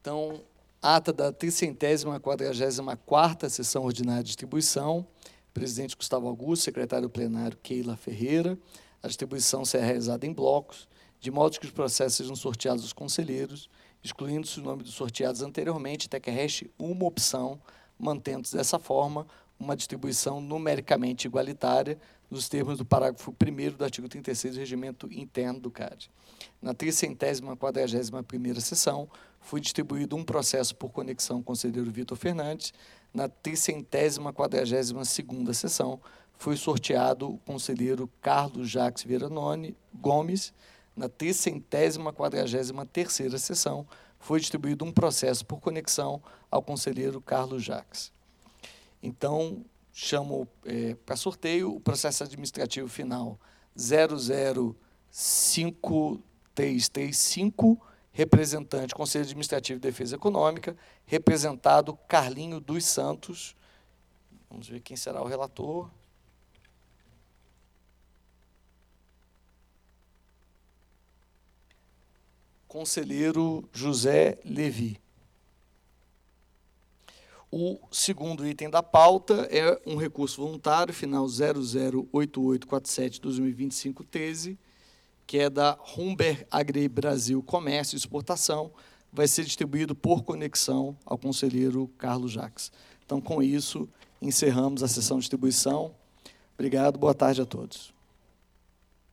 Então, ata da 344ª sessão ordinária de distribuição. Presidente Gustavo Augusto, secretário plenário Keila Ferreira. A distribuição será realizada em blocos, de modo que os processos sejam sorteados aos conselheiros, excluindo-se o nome dos sorteados anteriormente, até que reste uma opção, mantendo-se dessa forma uma distribuição numericamente igualitária, nos termos do parágrafo 1º do artigo 36 do Regimento Interno do CAD. Na 341ª sessão, foi distribuído um processo por conexão com o conselheiro Vitor Fernandes. Na 342ª sessão, foi sorteado o conselheiro Carlos Jacques Vieira Gomes. Na 343ª sessão, foi distribuído um processo por conexão ao conselheiro Carlos Jacques. Então, chamo para sorteio o processo administrativo final 005335, representante Conselho Administrativo de Defesa Econômica, representado Carlinho dos Santos. Vamos ver quem será o relator. Conselheiro José Levi. O segundo item da pauta é um recurso voluntário, final 008847/2025-13, que é da Humber Agri Brasil Comércio e Exportação, vai ser distribuído por conexão ao conselheiro Carlos Jacques. Então, com isso, encerramos a sessão de distribuição. Obrigado, boa tarde a todos.